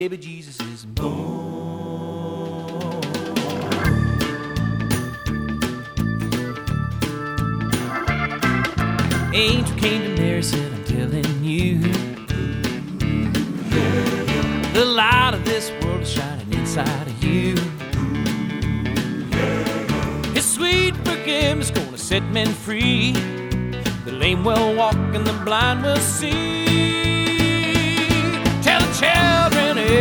Baby Jesus is born. Angel came to Mary, said, I'm telling you, the light of this world is shining inside of you. His sweet forgiveness is gonna set men free. The lame will walk and the blind will see. Tell the children